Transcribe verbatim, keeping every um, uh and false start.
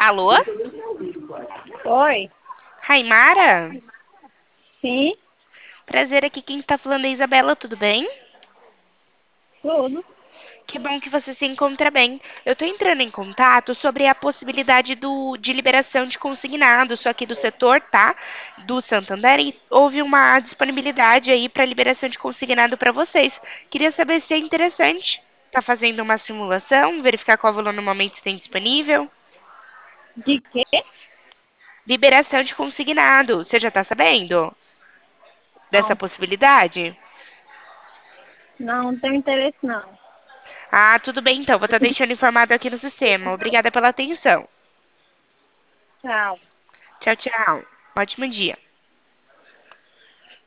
Alô? Oi, Raimara? sim, Prazer, aqui quem está falando é a Isabela, tudo bem? tudo. Que bom que você se encontra bem. Eu estou entrando em contato sobre a possibilidade do, de liberação de consignado. Sou aqui do setor, tá? Do Santander e houve uma disponibilidade aí para liberação de consignado para vocês. Queria saber se é interessante. Tá fazendo uma simulação, verificar qual valor no momento tem disponível? De quê? Liberação de consignado. Você já está sabendo dessa Não, possibilidade? não, não tenho interesse não. Ah, tudo bem então. Vou estar deixando informado aqui no sistema. Obrigada pela atenção. Tchau. Tchau, tchau. Ótimo dia.